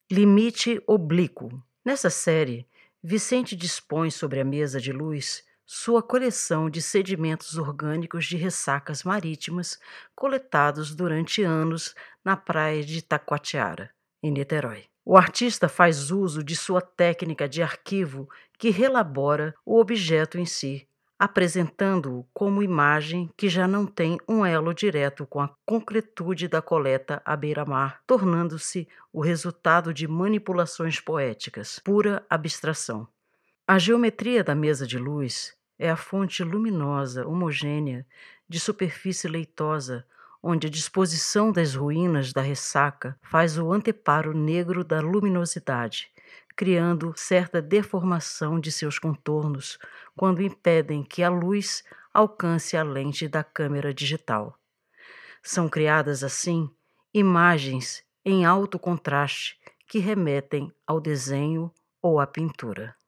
Limite oblíquo. Nessa série, Vicente dispõe sobre a mesa de luz sua coleção de sedimentos orgânicos de ressacas marítimas coletados durante anos na praia de Itacoatiara, em Niterói. O artista faz uso de sua técnica de arquivo que relabora o objeto em si, apresentando-o como imagem que já não tem um elo direto com a concretude da coleta à beira-mar, tornando-se o resultado de manipulações poéticas, pura abstração. A geometria da mesa de luz é a fonte luminosa, homogênea, de superfície leitosa, onde a disposição das ruínas da ressaca faz o anteparo negro da luminosidade, criando certa deformação de seus contornos quando impedem que a luz alcance a lente da câmera digital. São criadas, assim, imagens em alto contraste que remetem ao desenho ou à pintura.